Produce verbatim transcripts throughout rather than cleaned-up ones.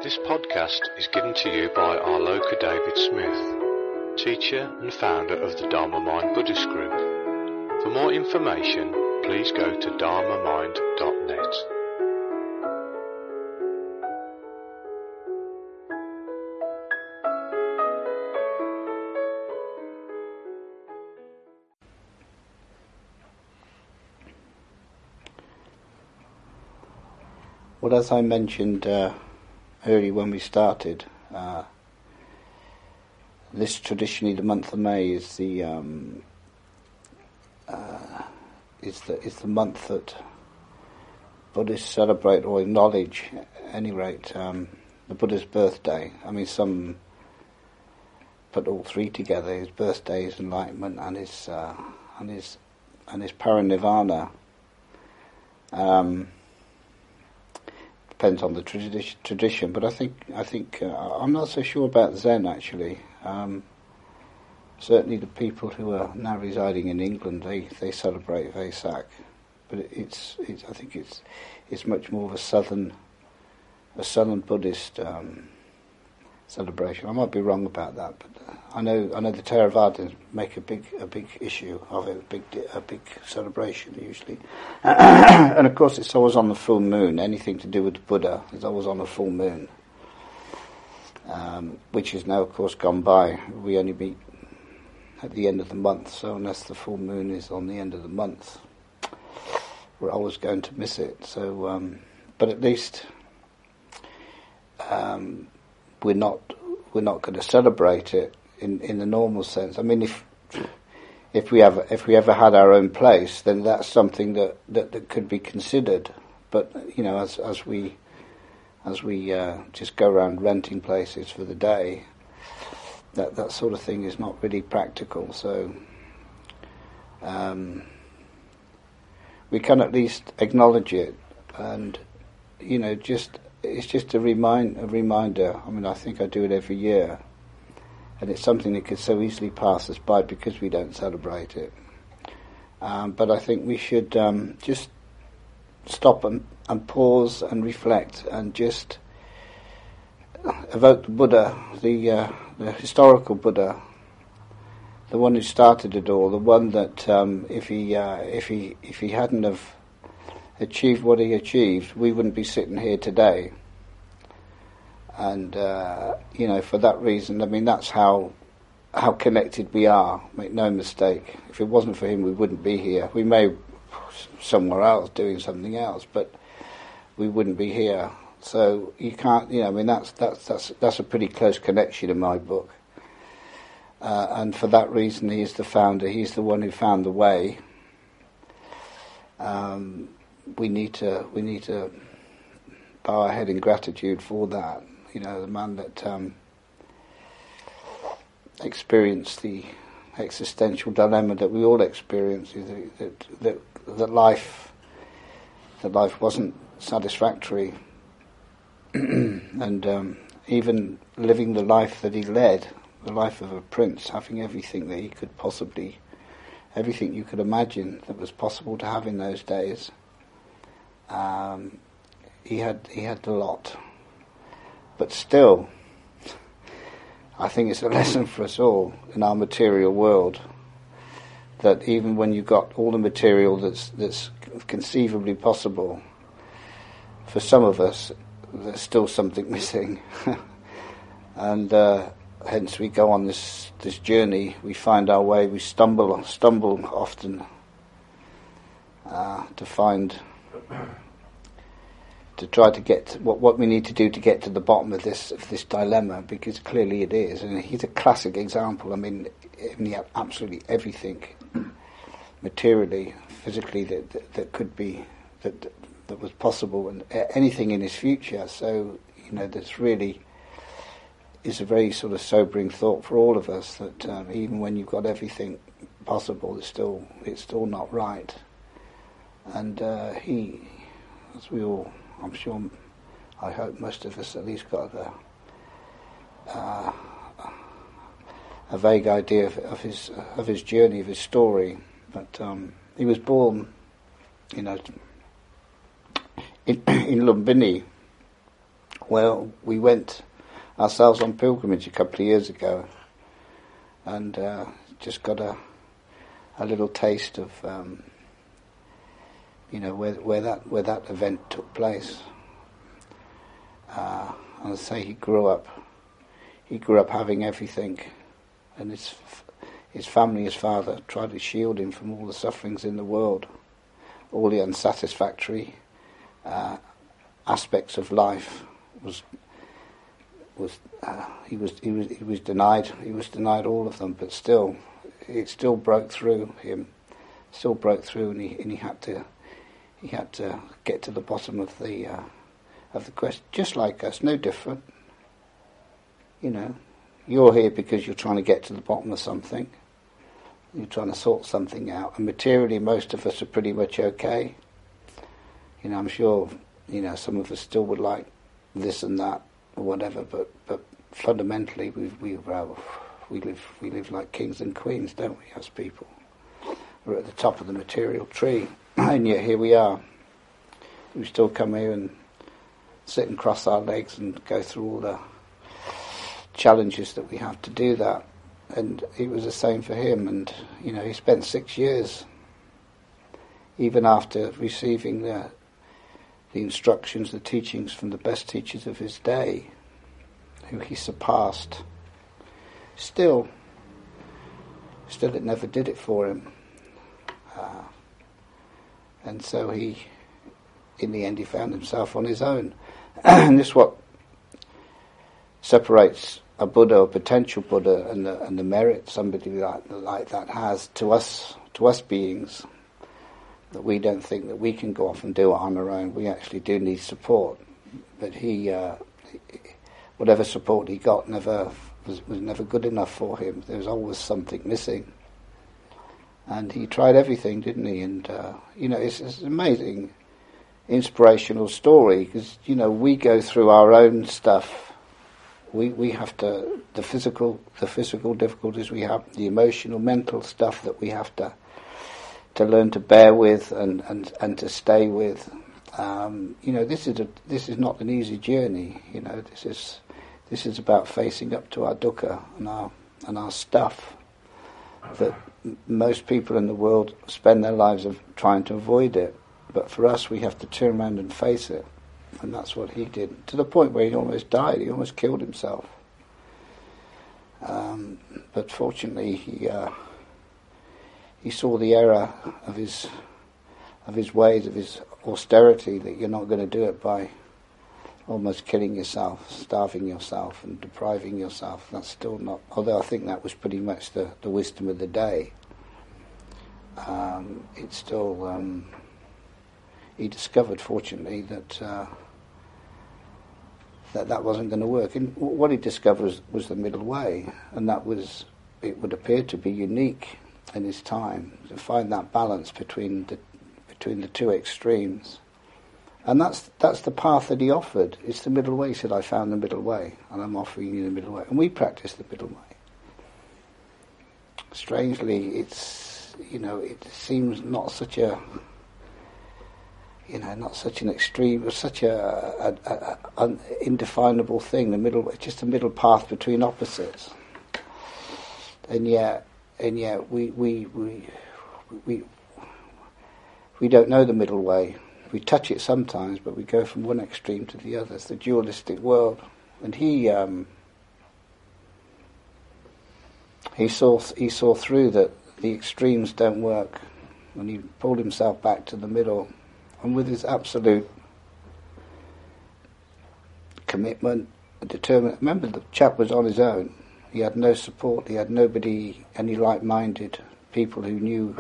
This podcast is given to you by Arloka David Smith, teacher and founder of the Dharma Mind Buddhist Group. For more information, please go to dharma mind dot net. Well, as I mentioned uh, early when we started, uh, this traditionally the month of May is the um, uh, is the is the month that Buddhists celebrate or acknowledge, at any rate, um, the Buddha's birthday. I mean, some put all three together: his birthday, his enlightenment, and his uh, and his and his parinirvana. Um, Depends on the tradi- tradition, but I think I think uh, I'm not so sure about Zen actually. Um, certainly, the people who are now residing in England, they, they celebrate Vesak, but it, it's it's I think it's it's much more of a southern a southern Buddhist um, celebration. I might be wrong about that, but uh, I know I know the Theravadins make a big a big issue of it, a big a big celebration usually, and of course it's always on the full moon. Anything to do with the Buddha is always on a full moon, um, which is now of course gone by. We only meet at the end of the month, so unless the full moon is on the end of the month, we're always going to miss it. So, um, but at least. Um, We're not we're not going to celebrate it in, in the normal sense. I mean, if if we have if we ever had our own place, then that's something that, that, that could be considered. But you know, as as we as we uh, just go around renting places for the day, that that sort of thing is not really practical. So um, we can at least acknowledge it, and you know, just. It's just a remind a reminder. I mean, I think I do it every year, and it's something that could so easily pass us by because we don't celebrate it. Um, but I think we should um, just stop and, and pause and reflect and just evoke the Buddha, the uh, the historical Buddha, the one who started it all, the one that um, if he uh, if he if he hadn't have achieved what he achieved, we wouldn't be sitting here today. And uh, you know, for that reason, I mean, that's how how connected we are. Make no mistake. If it wasn't for him, we wouldn't be here. We may be somewhere else doing something else, but we wouldn't be here. So you can't, you know, I mean, that's that's that's that's a pretty close connection in my book. Uh, and for that reason, he is the founder. He's the one who found the way. Um, We need to we need to bow our head in gratitude for that. You know, the man that um, experienced the existential dilemma that we all experience, that that that, that life that life wasn't satisfactory, and um, even living the life that he led, the life of a prince, having everything that he could possibly, everything you could imagine that was possible to have in those days. Um, he had he had a lot, but still, I think it's a lesson for us all in our material world that even when you've got all the material that's that's conceivably possible, for some of us, there's still something missing, and uh, hence we go on this this journey. We find our way. We stumble stumble often uh, to find. To try to get to what what we need to do to get to the bottom of this of this dilemma, because clearly it is, and he's a classic example. I mean, he had absolutely everything, materially, physically, that that, that could be that that was possible, and anything in his future. So you know, that's really is a very sort of sobering thought for all of us. That um, even when you've got everything possible, it's still it's still not right, and uh, he. As we all, I'm sure, I hope most of us at least got a, uh, a vague idea of, of his of his journey, of his story. But um, he was born, you know, in, in Lumbini, Well, we went ourselves on pilgrimage a couple of years ago, and uh, just got a a little taste of um, you know where where that where that event took place. Uh, and I say he grew up. He grew up having everything, and his his family, his father, tried to shield him from all the sufferings in the world, all the unsatisfactory uh, aspects of life. Was was uh, he was he was he was denied he was denied all of them, but still, it still broke through him, still broke through, and he and he had to he had to get to the bottom of the uh, of the question, just like us, no different. You know, you're here because you're trying to get to the bottom of something. You're trying to sort something out. And materially, most of us are pretty much okay. You know, I'm sure, you know, some of us still would like this and that or whatever, but, but fundamentally, we we uh, we live we live like kings and queens, don't we, as people? We're at the top of the material tree, and yet here we are. We still come here and sit and cross our legs and go through all the challenges that we have to do that. And it was the same for him, and you know, he spent six years, even after receiving the the instructions, the teachings from the best teachers of his day, who he surpassed. Still, still it never did it for him. Uh, and so he, in the end, he found himself on his own. And this is what separates a Buddha, a potential Buddha, and the, and the merit somebody like, like that has to us, to us beings, that we don't think that we can go off and do it on our own. We actually do need support. But he, uh, whatever support he got, never was, was never good enough for him. There was always something missing. And he tried everything, didn't he? And uh, you know, it's, it's an amazing, inspirational story, because you know, we go through our own stuff. We we have to the physical the physical difficulties we have, the emotional, mental stuff that we have to to learn to bear with and, and, and to stay with. Um, you know, this is a this is not an easy journey. You know, this is this is about facing up to our dukkha and our and our stuff that m- most people in the world spend their lives of trying to avoid it. But for us, we have to turn around and face it. And that's what he did, to the point where he almost died. He almost killed himself. Um, but fortunately, he uh, he saw the error of his of his ways, of his austerity. That you're not going to do it by almost killing yourself, starving yourself, and depriving yourself. That's still not. Although I think that was pretty much the, the wisdom of the day. Um, it's still. Um, he discovered, fortunately, that. Uh, that that wasn't going to work. And what he discovered was, was the middle way, and that was, it would appear to be unique in his time, to find that balance between the between the two extremes. And that's that's the path that he offered. It's the middle way. He said, I found the middle way, and I'm offering you the middle way. And we practice the middle way. Strangely, it's, you know, it seems not such a You know, not such an extreme, such a, a, a, a an indefinable thing. The middle, just a middle path between opposites. And yet, and yet, we we we we we don't know the middle way. We touch it sometimes, but we go from one extreme to the other. It's the dualistic world. And he um, he saw he saw through that the extremes don't work, and he pulled himself back to the middle. And with his absolute commitment and determination. Remember, the chap was on his own. He had no support. He had nobody, any like-minded people who knew,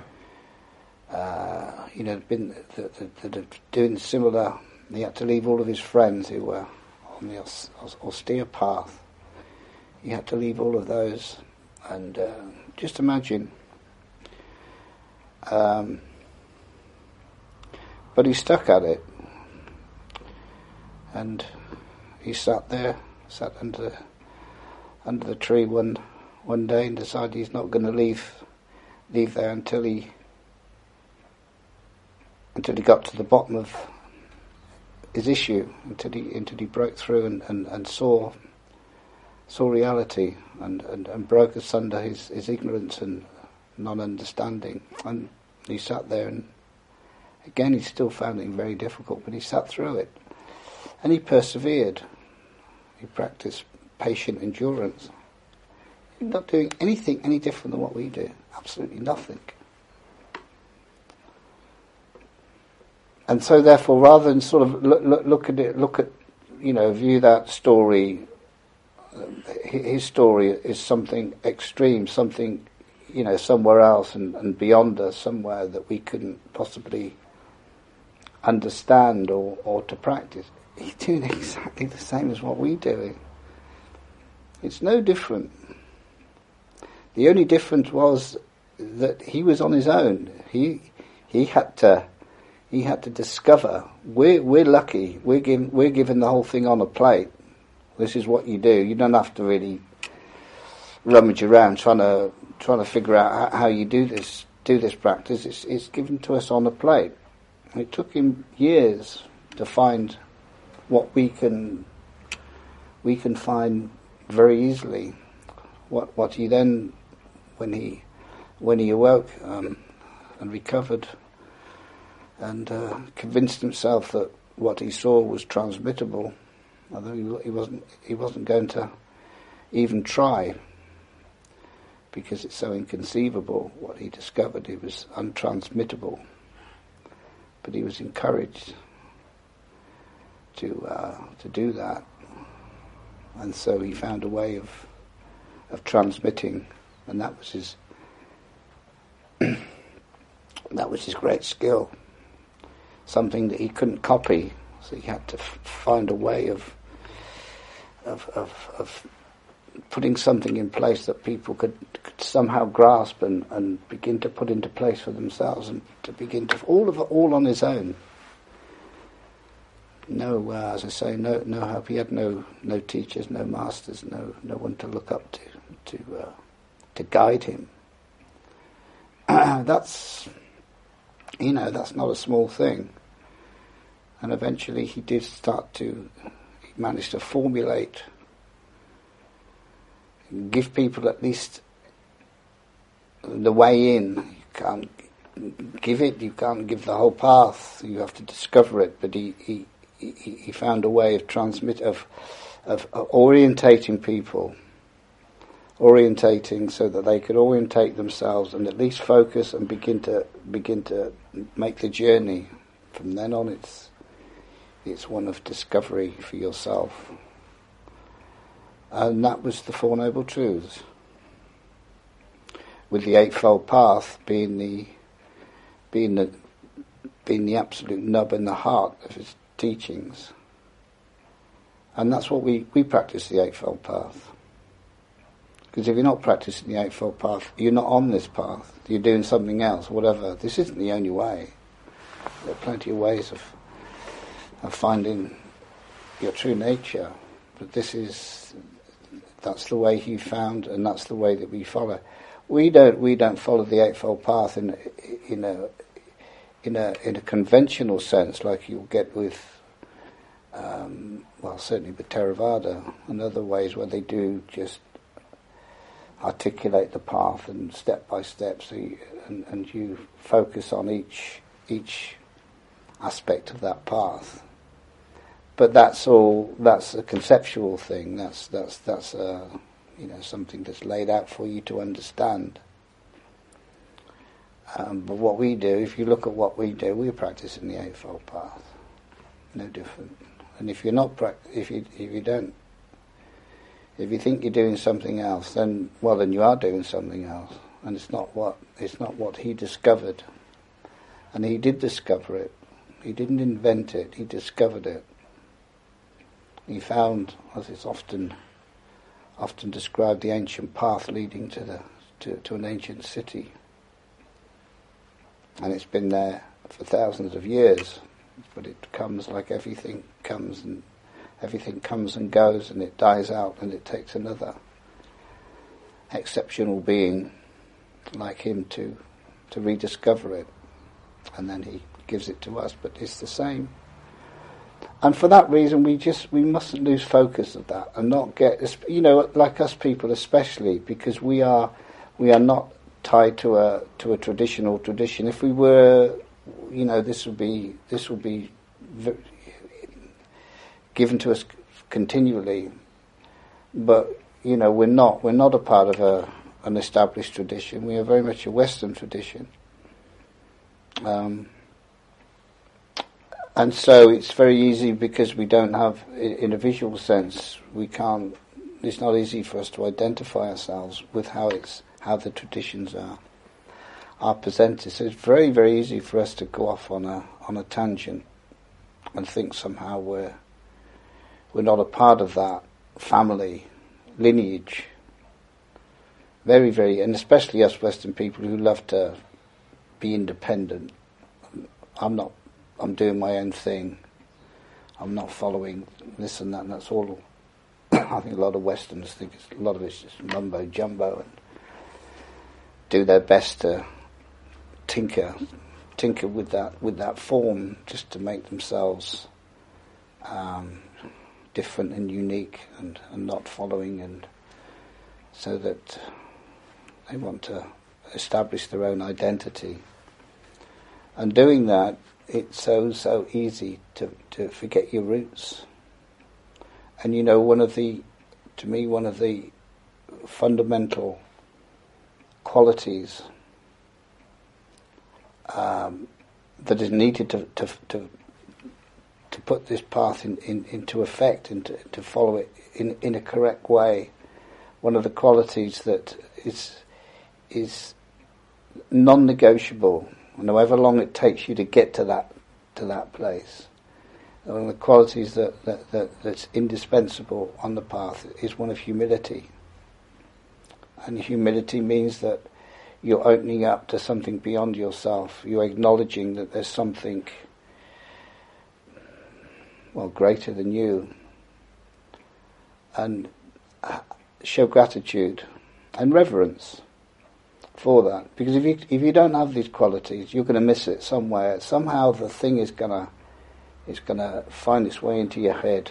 uh, you know, been that, that, that are doing similar. He had to leave all of his friends who were on the aus, austere path. He had to leave all of those, and uh, just imagine. Um, But he stuck at it, and he sat there, sat under under the tree one one day, and decided he's not going to leave leave there until he until he got to the bottom of his issue until he until he broke through and, and, and saw saw reality and, and, and broke asunder his, his ignorance and non-understanding. And he sat there, and again he still found it very difficult, but he sat through it. And he persevered. He practiced patient endurance. He's not doing anything any different than what we do. Absolutely nothing. And so therefore, rather than sort of look, look, look at it, look at, you know, view that story, his story is something extreme, something, you know, somewhere else and, and beyond us, somewhere that we couldn't possibly understand or, or to practice. He's doing exactly the same as what we do. It's no different. The only difference was that he was on his own. He he had to he had to discover. We're we're lucky. We're given we're given the whole thing on a plate. This is what you do. You don't have to really rummage around trying to trying to figure out how, how you do this do this practice. It's it's given to us on a plate. It took him years to find what we can we can find very easily. What what he then, when he when he awoke um, and recovered and uh, convinced himself that what he saw was transmittable, although he, he wasn't he wasn't going to even try, because it's so inconceivable. What he discovered, it was untransmittable. But he was encouraged to uh, to do that, and so he found a way of of transmitting, and that was his that was his great skill. Something that he couldn't copy, so he had to f- find a way of of of, of putting something in place that people could, could somehow grasp and, and begin to put into place for themselves, and to begin to all of it all on his own. No, uh, as I say, no, no help. He had no, no teachers, no masters, no, no one to look up to, to, uh, to guide him. That's, you know, that's not a small thing. And eventually, he did start to. He managed to formulate, give people at least the way in. You can't give it. You can't give the whole path. You have to discover it. But he. he He, he found a way of transmit of, of of orientating people, orientating so that they could orientate themselves and at least focus and begin to begin to make the journey. From then on, it's it's one of discovery for yourself, and that was the Four Noble Truths, with the Eightfold Path being the being the being the absolute nub and the heart of his teachings. And that's what we, we practice, the Eightfold Path. Because if you're not practicing the Eightfold Path, you're not on this path. You're doing something else, whatever. This isn't the only way. There are plenty of ways of of finding your true nature. But this is, that's the way he found, and that's the way that we follow. We don't we don't follow the Eightfold Path in in a in a in a conventional sense, like you'll get with, um, well, certainly with Theravada and other ways where they do just articulate the path and step by step, so you, and, and you focus on each each aspect of that path. But that's all. That's a conceptual thing. That's that's that's a, you know, something that's laid out for you to understand. Um, but what we do, if you look at what we do, we're practicing the Eightfold Path, no different. And if you're not, pra- if you if you don't, if you think you're doing something else, then well, then you are doing something else, and it's not what it's not what he discovered. And he did discover it. He didn't invent it. He discovered it. He found, as is often often described, the ancient path leading to the to, to an ancient city. And it's been there for thousands of years, but it comes like everything comes and everything comes and goes, and it dies out, and it takes another exceptional being like him to to rediscover it, and then he gives it to us. But it's the same. And for that reason, we just we mustn't lose focus of that and not get, you know, like us people especially, because we are we are not tied to a to a traditional tradition. If we were, you know, this would be this would be given to us continually. But you know, we're not we're not a part of a an established tradition. We are very much a Western tradition. Um, And so it's very easy, because we don't have, in a visual sense, we can't, it's not easy for us to identify ourselves with how it's, how the traditions are, are presented. So it's very, very easy for us to go off on a, on a tangent and think somehow we're, we're not a part of that family, lineage. Very, very, and especially us Western people who love to be independent. I'm not I'm doing my own thing. I'm not following this and that, and that's all. I think a lot of Westerns think it's, a lot of it's just mumbo jumbo, and do their best to tinker, tinker with that with that form, just to make themselves um, different and unique, and, and not following, and so that they want to establish their own identity. And doing that, it's so, so easy to, to forget your roots. And you know, one of the, to me, one of the fundamental qualities um, that is needed to, to, to, to put this path in, in, into effect and to, to follow it in, in a correct way, one of the qualities that is, is non-negotiable, and however long it takes you to get to that to that place, one of the qualities that, that, that that's indispensable on the path is one of humility. And humility means that you're opening up to something beyond yourself. You're acknowledging that there's something, well, greater than you, and show gratitude and reverence for that, because if you if you don't have these qualities, you're going to miss it somewhere. Somehow the thing is gonna is gonna find its way into your head,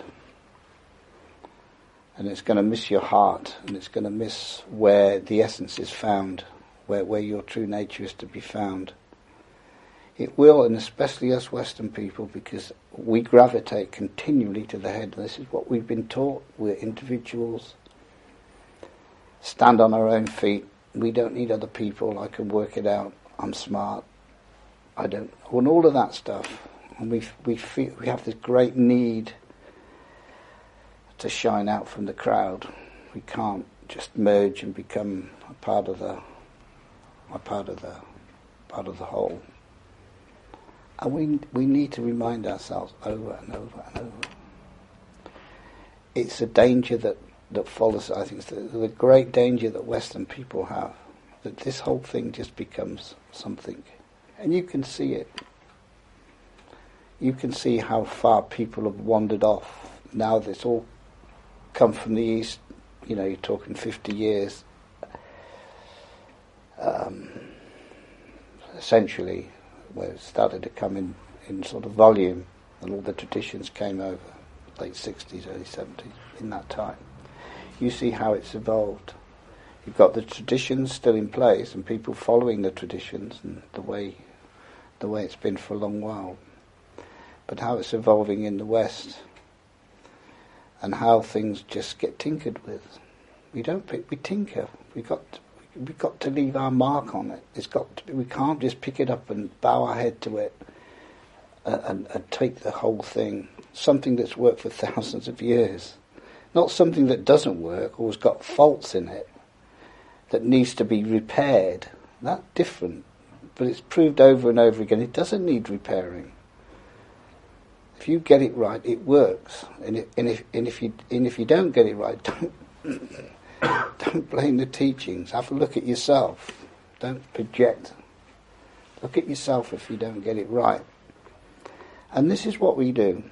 and it's going to miss your heart, and it's going to miss where the essence is found, where where your true nature is to be found. It will, and especially us Western people, because we gravitate continually to the head. This is what we've been taught. We're individuals. Stand on our own feet. We don't need other people. I can work it out. I'm smart. I don't. And all of that stuff. And we we feel we have this great need to shine out from the crowd. We can't just merge and become a part of the a part of the part of the whole. And we we need to remind ourselves over and over and over. It's a danger that. that follows, I think, it's the, the great danger that Western people have, that this whole thing just becomes something. And you can see it. You can see how far people have wandered off. Now that it's all come from the East, you know, you're talking fifty years, um, essentially, where it started to come in, in sort of volume, and all the traditions came over, late sixties, early seventies, in that time. You see how it's evolved. You've got the traditions still in place and people following the traditions and the way the way it's been for a long while. But how it's evolving in the West, and how things just get tinkered with. We don't pick, we tinker. We got to, we got to leave our mark on it. It's got to be, we can't just pick it up and bow our head to it and, and, and take the whole thing. Something that's worked for thousands of years. Not something that doesn't work or has got faults in it that needs to be repaired. That's different. But it's proved over and over again it doesn't need repairing. If you get it right, it works. And, it, and, if, and, if, you, and if you don't get it right, don't, don't blame the teachings. Have a look at yourself. Don't project. Look at yourself if you don't get it right. And this is what we do.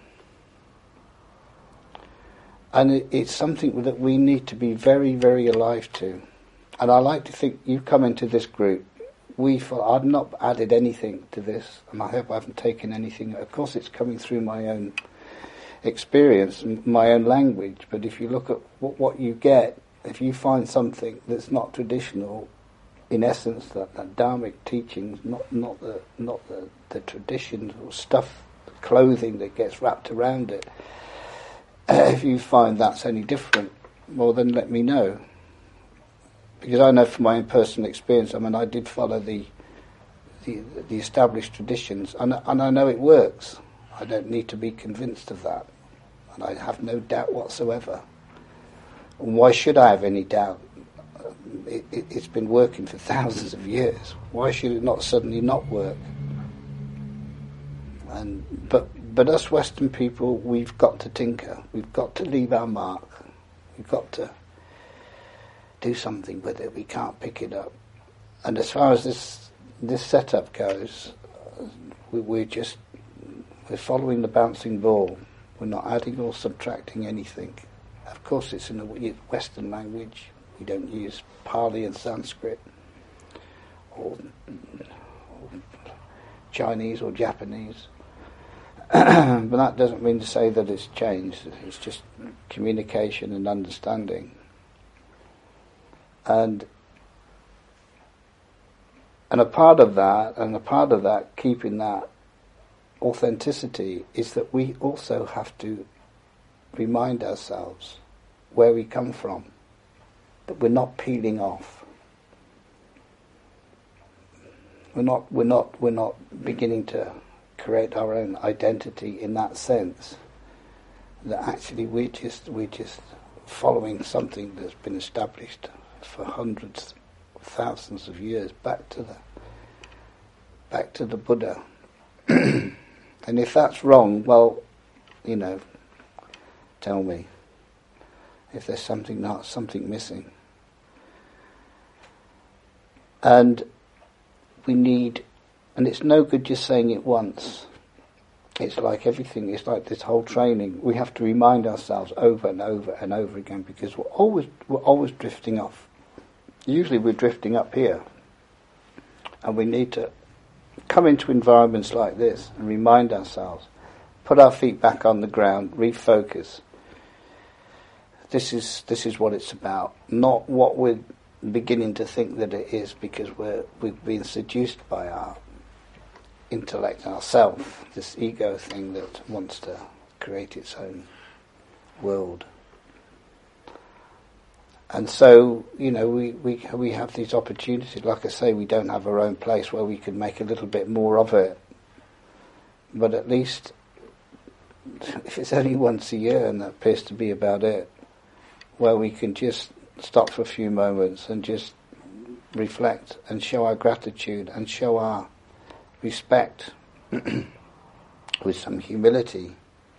And it, it's something that we need to be very, very alive to. And I like to think you come into this group, we feel, I've not added anything to this, and I hope I haven't taken anything. Of course it's coming through my own experience my own language. But if you look at what, what you get, if you find something that's not traditional, in essence, that, that Dharmic teachings, not not the not the, the traditions or stuff, clothing that gets wrapped around it. Uh, if you find that's any different, well, then let me know. Because I know from my own personal experience, I mean, I did follow the the, the established traditions, and, and I know it works. I don't need to be convinced of that, and I have no doubt whatsoever. And why should I have any doubt? It, it, it's been working for thousands of years. Why should it not suddenly not work? And but but us Western people, we've got to tinker. We've got to leave our mark. We've got to do something with it. We can't pick it up. And as far as this this setup goes, we, we're just we're following the bouncing ball. We're not adding or subtracting anything. Of course, it's in a Western language. We don't use Pali and Sanskrit, or, or Chinese or Japanese. But that doesn't mean to say that it's changed. It's just communication and understanding. And and a part of that, and a part of that, keeping that authenticity, is that we also have to remind ourselves where we come from. That we're not peeling off. We're not. We're not. We're not beginning to create our own identity in that sense. That actually we're just we're just following something that's been established for hundreds, thousands of years back to the back to the Buddha. And if that's wrong, well, you know, tell me if there's something not something missing. And we need, and it's no good just saying it once. It's like everything, it's like this whole training. We have to remind ourselves over and over and over again, because we're always we're always drifting off. Usually we're drifting up here. And we need to come into environments like this and remind ourselves, put our feet back on the ground, refocus. This is this is what it's about, not what we're beginning to think that it is, because we're we've been seduced by our intellect, ourself, this ego thing that wants to create its own world. And so, you know, we, we we have these opportunities. Like I say, we don't have our own place where we can make a little bit more of it. But at least, if it's only once a year, and that appears to be about it, where we can just stop for a few moments and just reflect and show our gratitude and show our respect with some humility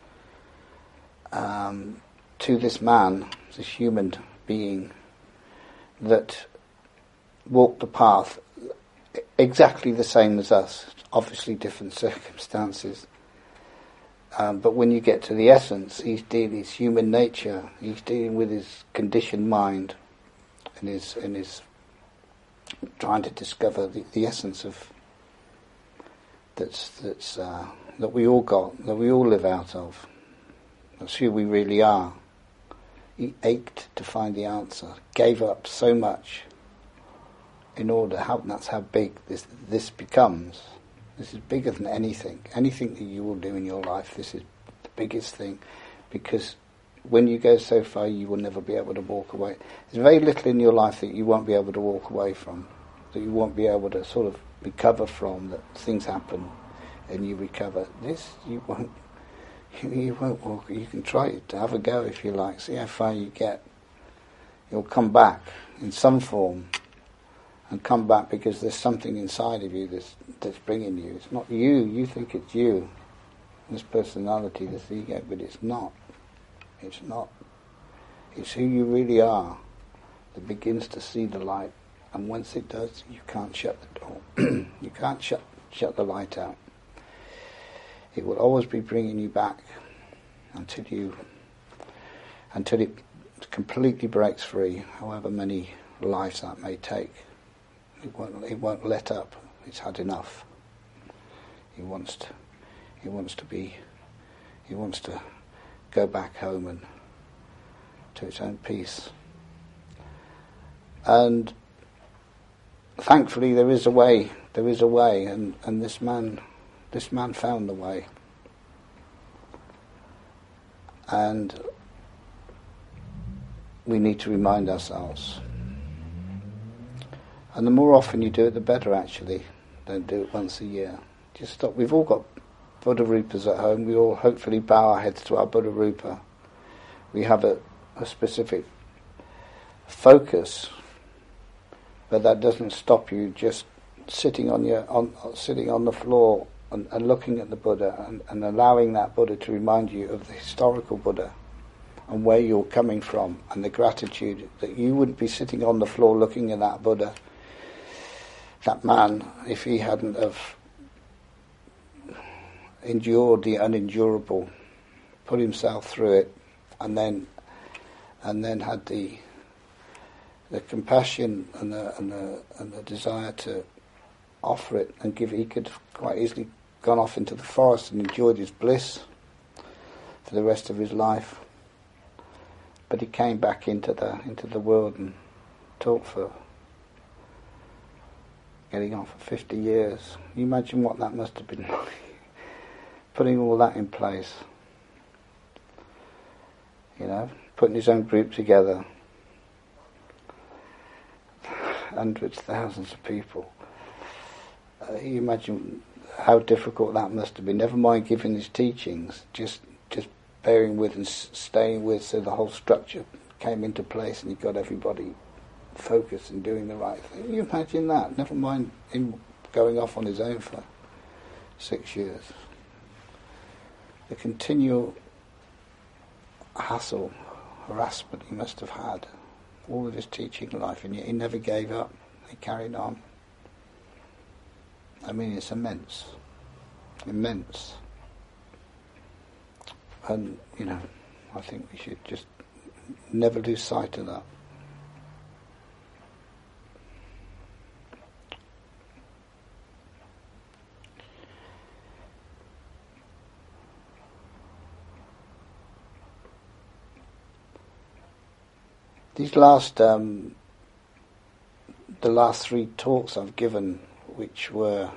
um, to this man, this human being that walked the path exactly the same as us, obviously different circumstances. Um, but when you get to the essence, he's dealing with human nature. He's dealing with his conditioned mind, and his and his trying to discover the, the essence of that's that's uh, that we all got, that we all live out of. That's who we really are. He ached to find the answer, gave up so much in order. How that's how big this this becomes. This is bigger than anything. Anything that you will do in your life, this is the biggest thing, because when you go so far, you will never be able to walk away. There's very little in your life that you won't be able to walk away from, that you won't be able to sort of recover from, that things happen and you recover. This, you won't, you, you won't walk. You can try it, to have a go if you like, see how far you get. You'll come back in some form. And come back because there's something inside of you that's, that's bringing you. It's not you. You think it's you. This personality, this ego, but it's not. It's not. It's who you really are that begins to see the light. And once it does, you can't shut the door. You can't shut shut the light out. It will always be bringing you back until you, until it completely breaks free, however many lives that may take. It won't, it won't let up. It's had enough. He wants to, he wants to be, he wants to go back home and to its own peace. And thankfully there is a way, there is a way, and, and this man this man found the way. And we need to remind ourselves. And the more often you do it, the better, actually. Don't do it once a year. Just stop. We've all got Buddha Rupas at home. We all hopefully bow our heads to our Buddha Rupa. We have a, a specific focus, but that doesn't stop you just sitting on your on sitting on the floor and, and looking at the Buddha and, and allowing that Buddha to remind you of the historical Buddha and where you're coming from, and the gratitude that you wouldn't be sitting on the floor looking at that Buddha, that man, if he hadn't have endured the unendurable, put himself through it, and then and then had the the compassion and the and the and the desire to offer it and give. He could have quite easily gone off into the forest and enjoyed his bliss for the rest of his life. But he came back into the into the world and taught for getting on for fifty years. Can you imagine what that must have been like? Putting all that in place. You know, putting his own group together. Hundreds, thousands of people. Uh, you imagine how difficult that must have been. Never mind giving his teachings, just just bearing with and s- staying with, so the whole structure came into place and he got everybody focused and doing the right thing. Can you imagine that? Never mind him going off on his own for six years. The continual hassle, harassment he must have had all of his teaching life, and yet he never gave up. He carried on. I mean, it's immense. Immense. And, you know, I think we should just never lose sight of that. These last, um, the last three talks I've given, which were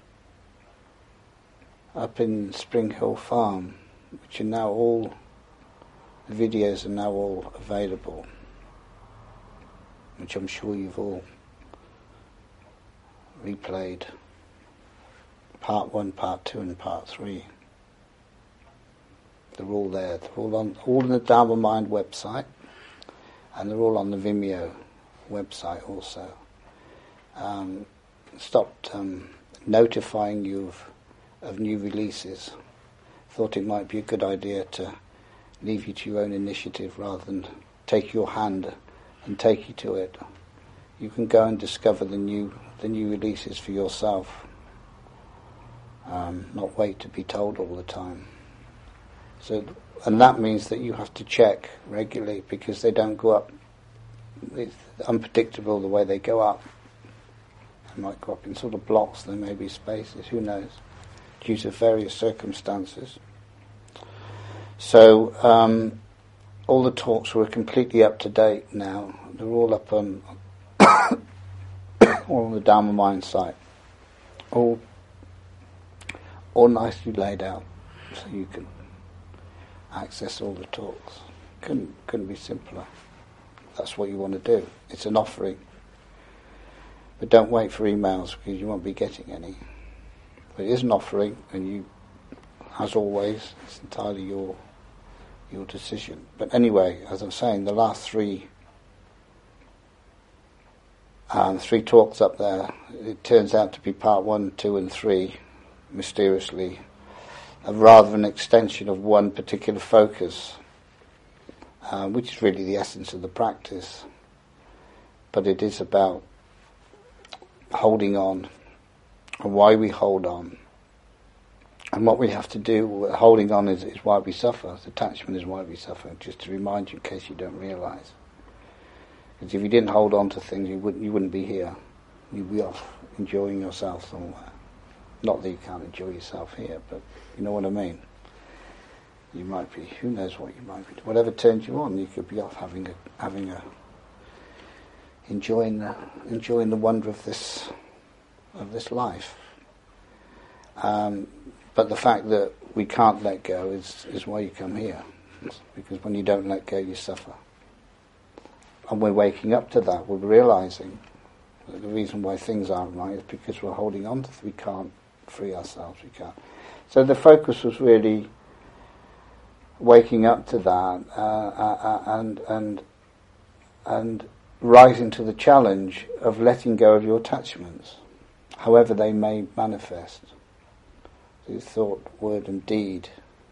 up in Spring Hill Farm, which are now all, the videos are now all available, which I'm sure you've all replayed, part one, part two and part three. They're all there, they're all on, all on the Dharma Mind website, and they're all on the Vimeo website also. Um, stopped um, notifying you of, of new releases. Thought it might be a good idea to leave you to your own initiative rather than take your hand and take you to it. You can go and discover the new the new releases for yourself. Um, not wait to be told all the time. So, and that means that you have to check regularly, because they don't go up. It's unpredictable the way they go up. They might go up in sort of blocks. There may be spaces. Who knows? Due to various circumstances. So um, all the talks were completely up to date now. They're all up on all on the Dharma Mind site. All all nicely laid out, so you can access all the talks. Couldn't couldn't be simpler. That's what you want to do. It's an offering. But don't wait for emails, because you won't be getting any. But it is an offering, and you, as always, it's entirely your your decision. But anyway, as I'm saying, the last three um, three talks up there, it turns out to be part one, two and three, mysteriously, rather an extension of one particular focus, uh, which is really the essence of the practice. But it is about holding on, and why we hold on. And what we have to do, holding on is, is why we suffer. Attachment is why we suffer, just to remind you in case you don't realise. Because if you didn't hold on to things, you wouldn't, you wouldn't be here. You'd be off enjoying yourself somewhere. Not that you can't enjoy yourself here, but you know what I mean. You might be, who knows what you might be. Whatever turns you on, you could be off having a, having a, enjoying the, enjoying the wonder of this, of this life. Um, but the fact that we can't let go is, is why you come here. Because when you don't let go, you suffer. And we're waking up to that. We're realizing that the reason why things aren't right is because we're holding on to th- we can't free ourselves. We can't. So the focus was really waking up to that uh, uh, and and and rising to the challenge of letting go of your attachments, however they may manifest, through thought, word, and deed,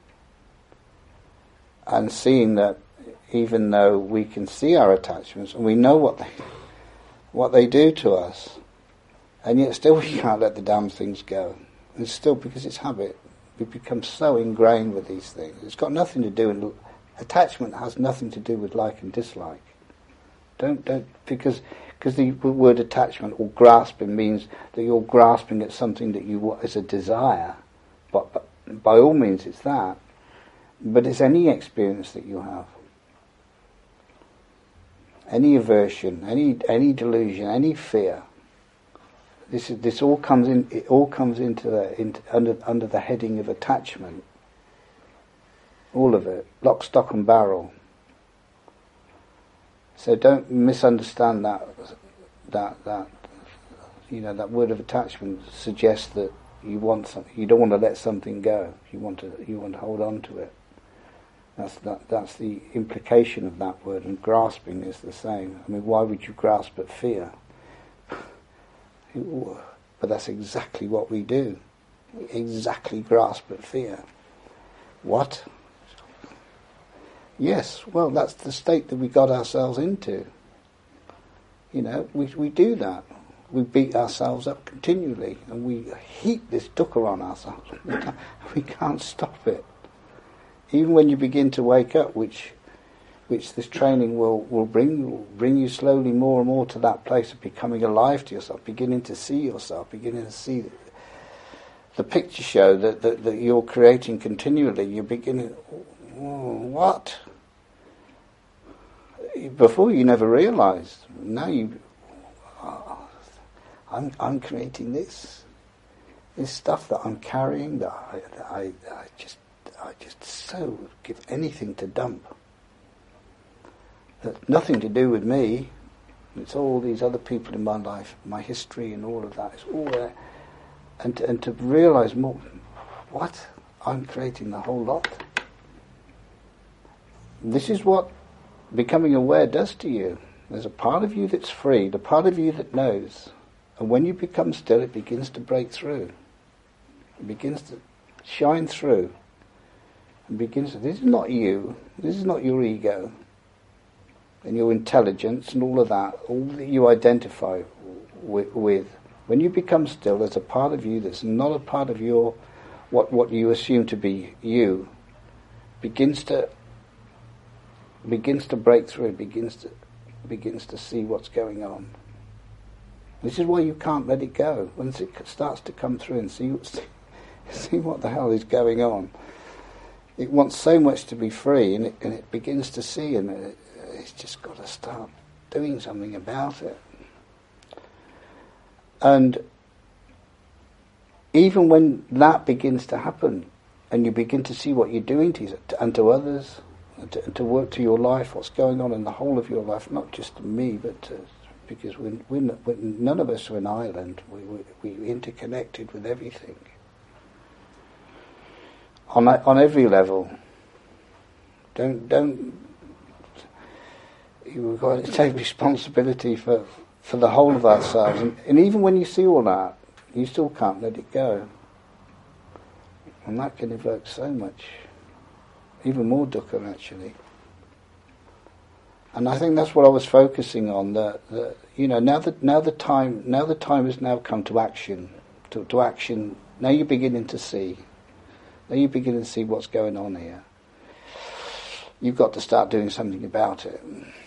and seeing that even though we can see our attachments and we know what they what they do to us, and yet still we can't let the damn things go. And still, because it's habit, we become so ingrained with these things. It's got nothing to do with attachment. Has nothing to do with like and dislike. Don't don't because because the word attachment or grasping means that you're grasping at something that you want as a desire. But, but by all means, it's that. But it's any experience that you have. Any aversion, any any delusion, any fear. This is, this all comes in. It all comes into the into, under under the heading of attachment. All of it, lock, stock, and barrel. So don't misunderstand that that that you know that word of attachment suggests that you want something. You don't want to let something go. You want to you want to hold on to it. That's that. That's the implication of that word, and grasping is the same. I mean, why would you grasp at fear? But that's exactly what we do. We exactly grasp at fear. What? Yes. Well, that's the state that we got ourselves into. You know, we we do that. We beat ourselves up continually, and we heap this dukkha on ourselves. We can't, we can't stop it. Even when you begin to wake up, which which this training will, will bring you, bring you slowly more and more to that place of becoming alive to yourself, beginning to see yourself, beginning to see the picture show that, that, that you're creating continually. You're beginning, oh, what? Before you never realised. Now you, oh, I'm I'm creating this, this stuff that I'm carrying that I, that I, I just. I just so give anything to dump. That's nothing to do with me. It's all these other people in my life, my history and all of that. It's all there. And to, and to realise more, what? I'm creating the whole lot. This is what becoming aware does to you. There's a part of you that's free, the part of you that knows. And when you become still, it begins to break through. It begins to shine through. And begins to, this is not you, this is not your ego and your intelligence and all of that, all that you identify with, with. When you become still, there's a part of you that's not a part of your, what, what you assume to be you, begins to begins to break through, begins to begins to see what's going on. This is why you can't let it go. Once it starts to come through and see, see what the hell is going on, it wants so much to be free, and it, and it begins to see, and it, it's just got to start doing something about it. And even when that begins to happen, and you begin to see what you're doing to and to others, and to, and to work to your life, what's going on in the whole of your life, not just to me, but to, because we're, we're, we're, none of us are an island. We, we, we're interconnected with everything. On on every level. Don't don't. You've got to take responsibility for, for the whole of ourselves, and, and even when you see all that, you still can't let it go, and that can evoke so much, even more dukkha actually. And I think that's what I was focusing on. That, that you know, now that now the time now the time has now come to action, to, to action. Now you're beginning to see. Now you begin to see what's going on here. You've got to start doing something about it.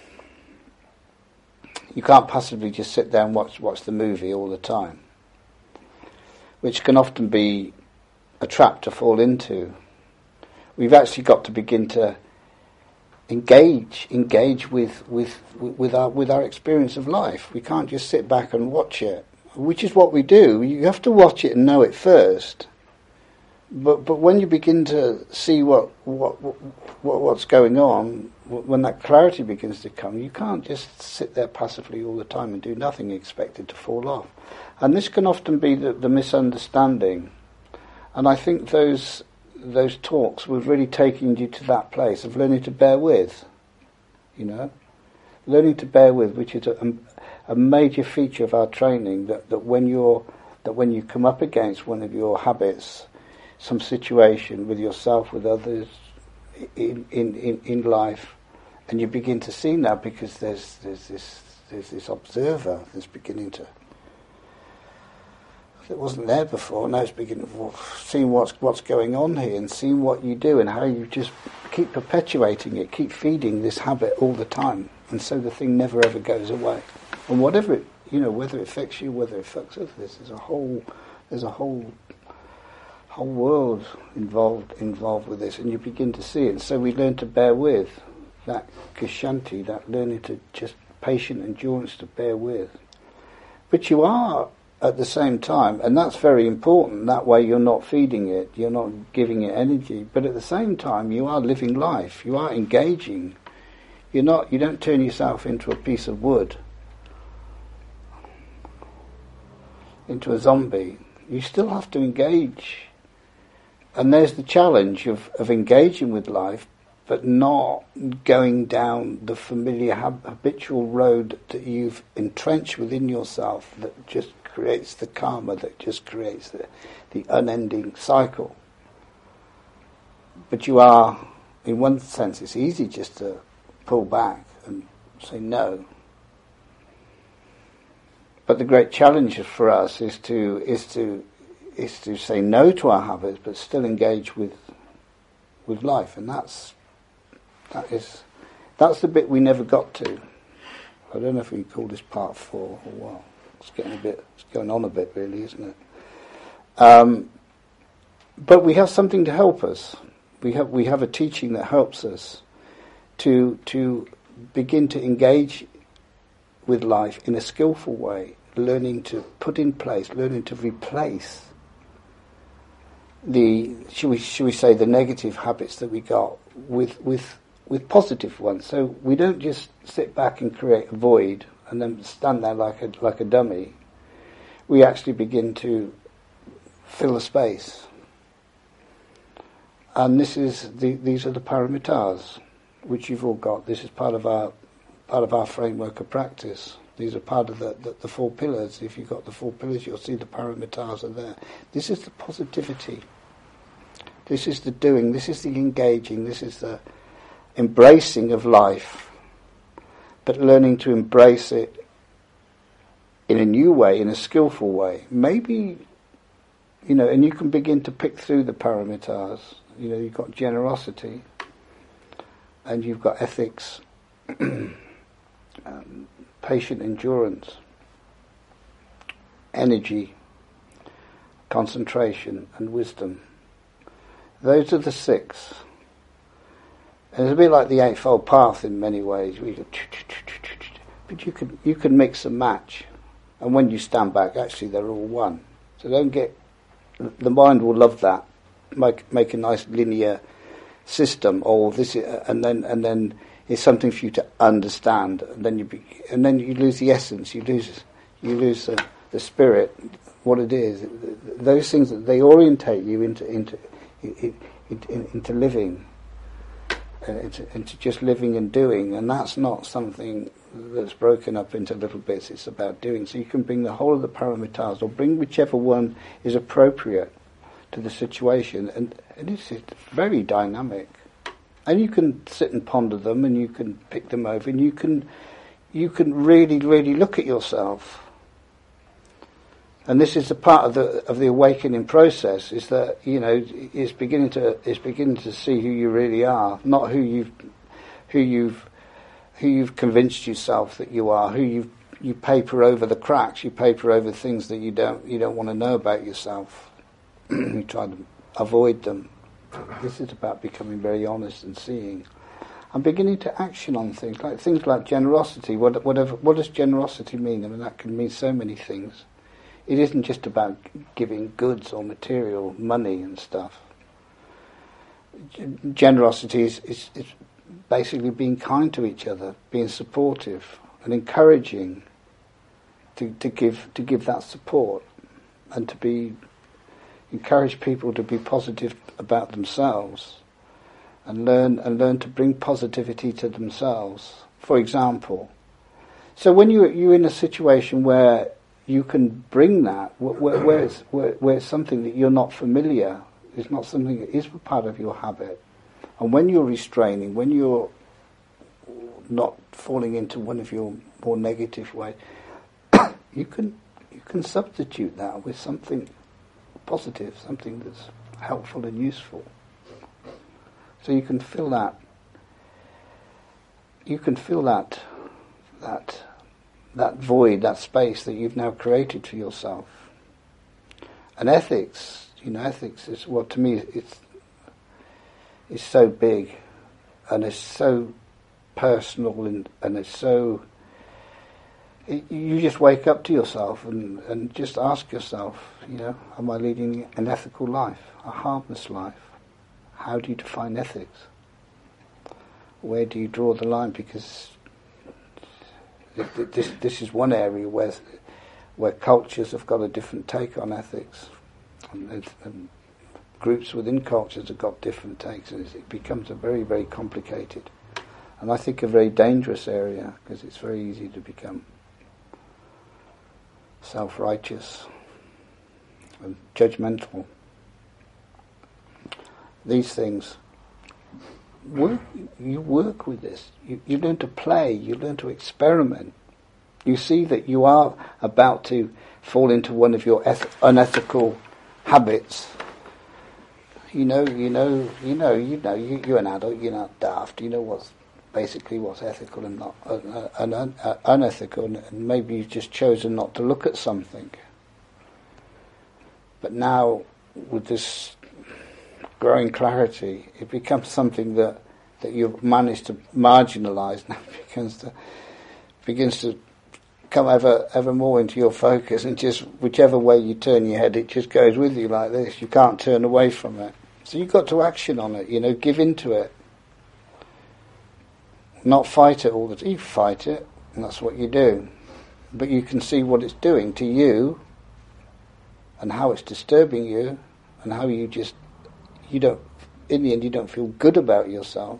You can't possibly just sit there and watch watch the movie all the time, which can often be a trap to fall into. we've actually got to begin to engage, engage with with with our with our experience of life. We can't just sit back and watch it, which is what we do. You have to watch it and know it first. But but when you begin to see what what, what what's going on, when that clarity begins to come, you can't just sit there passively all the time and do nothing and expect it to fall off. And this can often be the, the misunderstanding. And I think those those talks were really taking you to that place of learning to bear with, you know, learning to bear with, which is a, a major feature of our training. That, that when you're that when you come up against one of your habits, some situation with yourself, with others, in in, in, in life, and you begin to see now, because there's there's this there's this observer that's beginning to. It wasn't there before. Now it's beginning seeing what's what's going on here, and seeing what you do and how you just keep perpetuating it, keep feeding this habit all the time, and so the thing never ever goes away. And whatever it, you know, whether it affects you, whether it affects others, there's a whole there's a whole whole world involved involved with this, and you begin to see it. And so we learn to bear with that kshanti, that learning to just patient endurance to bear with. But you are. At the same time, and that's very important, that way you're not feeding it, you're not giving it energy, but at the same time you are living life, you are engaging. You're not, you don't turn yourself into a piece of wood, into a zombie. You still have to engage. And there's the challenge of, of engaging with life, but not going down the familiar hab- habitual road that you've entrenched within yourself that just creates the karma, that just creates the, the unending cycle. But you are, in one sense, it's easy just to pull back and say no. But the great challenge for us is to is to is to say no to our habits, but still engage with with life, and that's that is that's the bit we never got to. I don't know if we can call this part four or what. It's getting a bit, it's going on a bit, really, isn't it? Um, but we have something to help us. We have we have a teaching that helps us to to begin to engage with life in a skillful way, learning to put in place, learning to replace the, should we should we say, the negative habits that we got with with with positive ones. So we don't just sit back and create a void and then stand there like a like a dummy. We actually begin to fill a space, and this is the, these are the paramitas which you've all got. This is part of our part of our framework of practice. These are part of the, the, the four pillars. If you've got the four pillars, you'll see the paramitas are there. This is the positivity. This is the doing. This is the engaging. This is the embracing of life, but learning to embrace it in a new way, in a skillful way. Maybe, you know, and you can begin to pick through the paramitas. You know, you've got generosity, and you've got ethics, um, patient endurance, energy, concentration, and wisdom. Those are the six. And it's a bit like the Eightfold Path in many ways. We go, but you can you can mix and match, and when you stand back, actually they're all one. So don't get, the mind will love that. Make make a nice linear system, or this, is, and then and then it's something for you to understand, and then you be, and then you lose the essence. You lose you lose the, the spirit, what it is. Those things, they orientate you into into into, into living. Into, into just living and doing, and that's not something that's broken up into little bits. It's about doing. So you can bring the whole of the paramitas, or bring whichever one is appropriate to the situation, and, and it's, it's very dynamic. And you can sit and ponder them, and you can pick them over, and you can you can really, really look at yourself. And this is the part of the of the awakening process, is that, you know, is beginning to is beginning to see who you really are, not who you've who you've who you've convinced yourself that you are, who you you paper over the cracks, you paper over things that you don't you don't want to know about yourself. You try to avoid them. This is about becoming very honest and seeing. I'm beginning to action on things, like things like generosity. What, whatever, what does generosity mean? I mean, that can mean so many things. It isn't just about giving goods or material, money and stuff. Generosity is, is, is basically being kind to each other, being supportive and encouraging to, to give to give that support, and to be encourage people to be positive about themselves, and learn and learn to bring positivity to themselves. For example, so when you you're in a situation where you can bring that, where, where, it's, where, where it's something that you're not familiar, it's not something that is a part of your habit, and when you're restraining, when you're not falling into one of your more negative ways, you can you can substitute that with something positive, something that's helpful and useful. So you can fill that. You can fill that that that void, that space that you've now created for yourself. And ethics, you know, ethics is, well, to me, it's it's so big, and it's so personal, and and it's so. It, you just wake up to yourself and, and just ask yourself, you know, am I leading an ethical life, a harmless life? How do you define ethics? Where do you draw the line? Because this this is one area where where cultures have got a different take on ethics, and, and groups within cultures have got different takes, and it becomes a very, very complicated, and I think a very dangerous area, because it's very easy to become self-righteous and judgmental. These things, work, you work with this. You, you learn to play, you learn to experiment. You see that you are about to fall into one of your eth- unethical habits. You know, you know, you know, you know, you, you're an adult, you're not daft, you know what's basically what's ethical and not uh, and un, uh, unethical, and, and maybe you've just chosen not to look at something. But now, with this growing clarity, it becomes something that, that you've managed to marginalise. Now it begins to begins to come ever ever more into your focus, and just whichever way you turn your head, it just goes with you like this. You can't turn away from it. So you've got to action on it. You know, give into it. Not fight it all the time. You fight it, and that's what you do. But you can see what it's doing to you, and how it's disturbing you, and how you just, you don't, in the end, you don't feel good about yourself,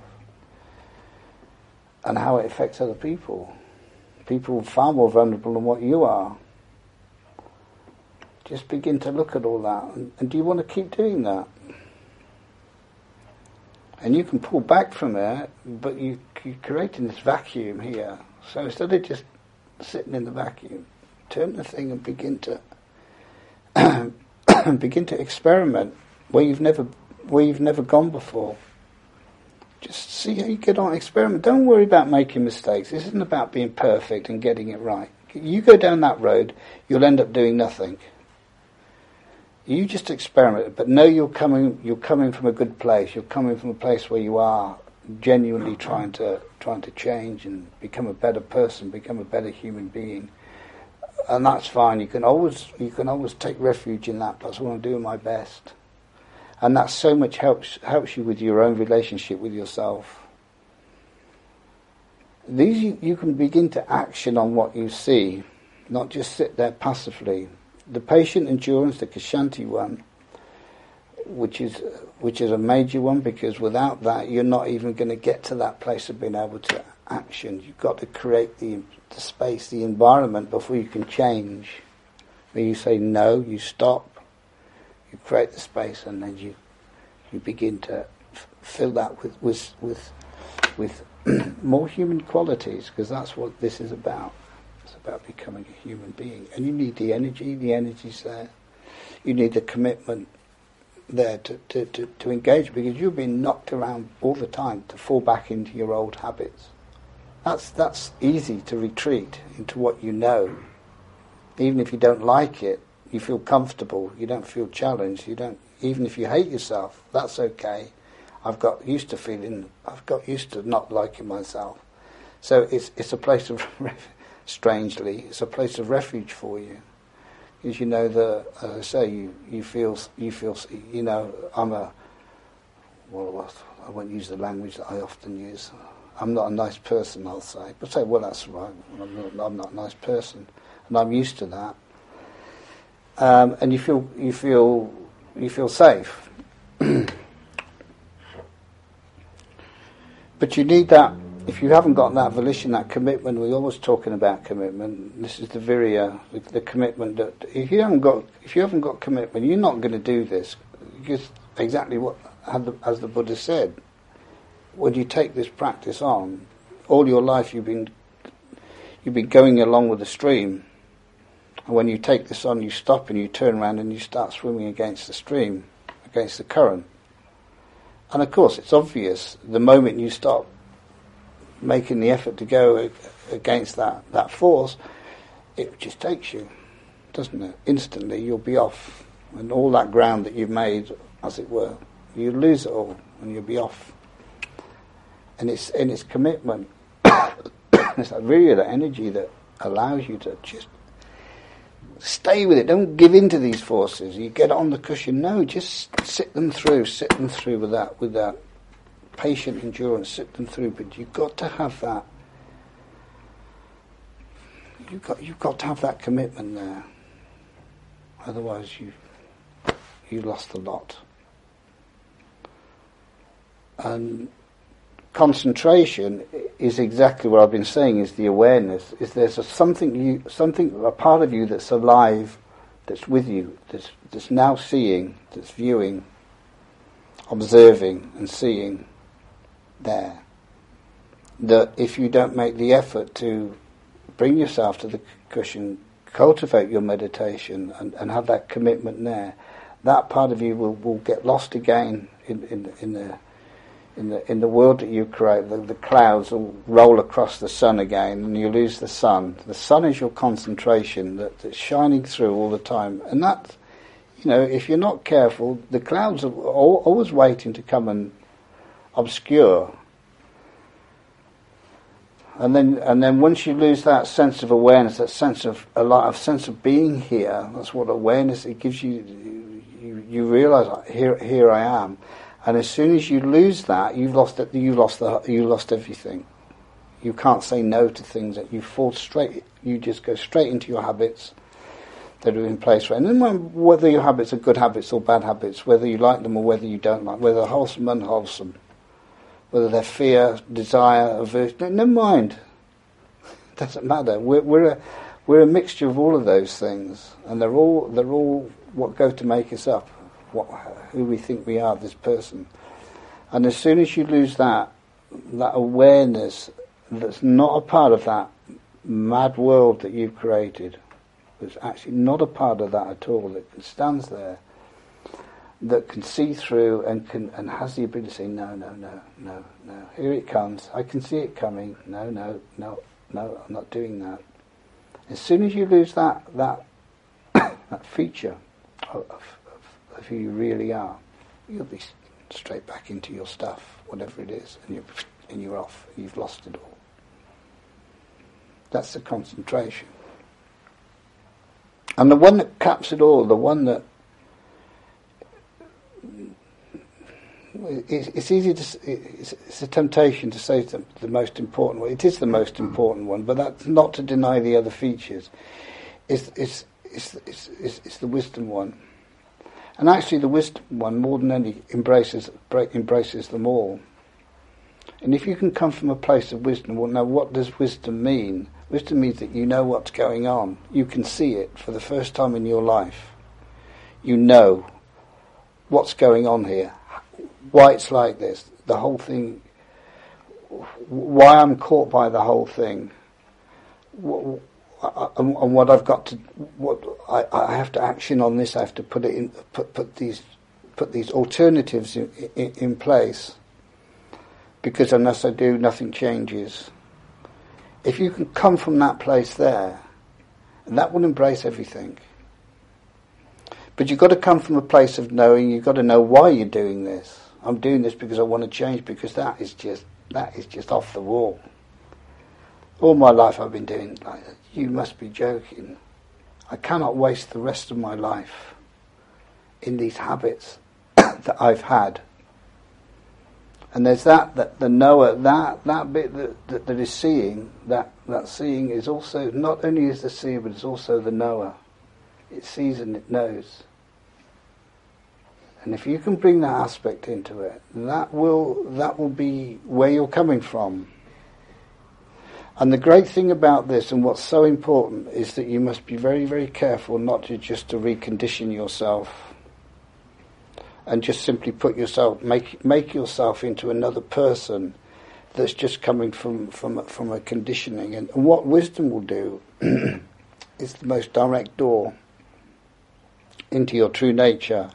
and how it affects other people. People are far more vulnerable than what you are. Just begin to look at all that, and, and do you want to keep doing that? And you can pull back from it, but you, you're creating this vacuum here. So instead of just sitting in the vacuum, turn the thing and begin to begin to experiment where you've never where you've never gone before. Just see how you get on. Experiment. Don't worry about making mistakes. This isn't about being perfect and getting it right. You go down that road, you'll end up doing nothing. You just experiment, but know you're coming. You're coming from a good place. You're coming from a place where you are genuinely trying to trying to change and become a better person, become a better human being, and that's fine. You can always you can always take refuge in that. That's what I'm doing my best, and that so much helps helps you with your own relationship with yourself. These you, you can begin to action on what you see, not just sit there passively. The patient endurance, the Kshanti one, which is which is a major one, because without that you're not even going to get to that place of being able to action. You've got to create the, the space, the environment before you can change. Where you say no, you stop, you create the space, and then you you begin to f- fill that with with with, with more human qualities, because that's what this is about. It's about becoming a human being, and you need the energy. The energy's there. You need the commitment there to, to, to, to engage, because you've been knocked around all the time to fall back into your old habits. That's that's easy to retreat into what you know, even if you don't like it. You feel comfortable. You don't feel challenged. You don't, even if you hate yourself, that's okay. I've got used to feeling, I've got used to not liking myself. So it's it's a place of, strangely, it's a place of refuge for you. Because you know that, as I say, you, you feel, you feel, you know, I'm a, well, I won't use the language that I often use. I'm not a nice person, I'll say. But say, well, that's right. I'm not, I'm not a nice person, and I'm used to that. Um, and you feel, you feel, you feel safe. But you need that. If you haven't got that volition, that commitment, we're always talking about commitment. This is the virya, the, the commitment that if you haven't got, if you haven't got commitment, you're not going to do this. Because exactly what, as the Buddha said, when you take this practice on, all your life you've been, you've been going along with the stream. And when you take this on, you stop and you turn around and you start swimming against the stream, against the current. And of course, it's obvious the moment you stop making the effort to go against that, that force, it just takes you, doesn't it? Instantly, you'll be off. And all that ground that you've made, as it were, you lose it all and you'll be off. And it's, and it's commitment. It's that really that energy that allows you to just stay with it. Don't give in to these forces. You get on the cushion. No, just sit them through. Sit them through with that, with that patient endurance. Sit them through. But you've got to have that. You've got you've got to have that commitment there. Otherwise, you you lost a lot. And concentration is exactly what I've been saying. Is the awareness? Is there's a something you something a part of you that's alive, that's with you, that's that's now seeing, that's viewing, observing, and seeing. There, that if you don't make the effort to bring yourself to the cushion, cultivate your meditation, and, and have that commitment there, that part of you will, will get lost again in, in, in the in the in the world that you create. The, the clouds will roll across the sun again, and you lose the sun. The sun is your concentration that, that's shining through all the time, and that, you know, if you're not careful, the clouds are all, always waiting to come and obscure. And then, and then, once you lose that sense of awareness, that sense of a lot of sense of being here, that's what awareness it gives you. You, you realise here, here I am, and as soon as you lose that, you've lost it. You lost the. You lost everything. You can't say no to things. That you fall straight. You just go straight into your habits that are in place. And then, whether your habits are good habits or bad habits, whether you like them or whether you don't like, whether they're wholesome, unwholesome. Whether they're fear, desire, aversion, never mind. It doesn't matter. We're, we're a we're a mixture of all of those things, and they're all they're all what go to make us up, what who we think we are, this person. And as soon as you lose that that awareness, that's not a part of that mad world that you've created, that's actually not a part of that at all. That stands there. That can see through and can and has the ability to say no, no, no, no, no. Here it comes. I can see it coming. No, no, no, no. I'm not doing that. As soon as you lose that that that feature of, of, of who you really are, you'll be straight back into your stuff, whatever it is, and you're and you're off. You've lost it all. That's the concentration. And the one that caps it all, the one that It's easy to. It's a temptation to say the, the most important one. It is the most important one, but that's not to deny the other features. It's it's it's it's, it's, it's the wisdom one, and actually the wisdom one more than any embraces embraces them all. And if you can come from a place of wisdom, well, now what does wisdom mean? Wisdom means that you know what's going on. You can see it for the first time in your life. You know what's going on here. Why it's like this, the whole thing, why I'm caught by the whole thing, and what I've got to, what I, I have to action on this. I have to put it in, put put these, put these alternatives in, in, in place, because unless I do, nothing changes. If you can come from that place there, and that will embrace everything. But you've got to come from a place of knowing. You've got to know why you're doing this. I'm doing this because I want to change, because that is just that is just off the wall. All my life I've been doing like that. You must be joking. I cannot waste the rest of my life in these habits that I've had. And there's that, that the knower, that that bit that, that, that is seeing, that, that seeing is also, not only is the seer, but it's also the knower. It sees and it knows. And if you can bring that aspect into it, that will that will be where you're coming from. And the great thing about this, and what's so important, is that you must be very, very careful not to just to recondition yourself and just simply put yourself, make make yourself into another person that's just coming from from from a conditioning. And, and what wisdom will do is the most direct door into your true nature.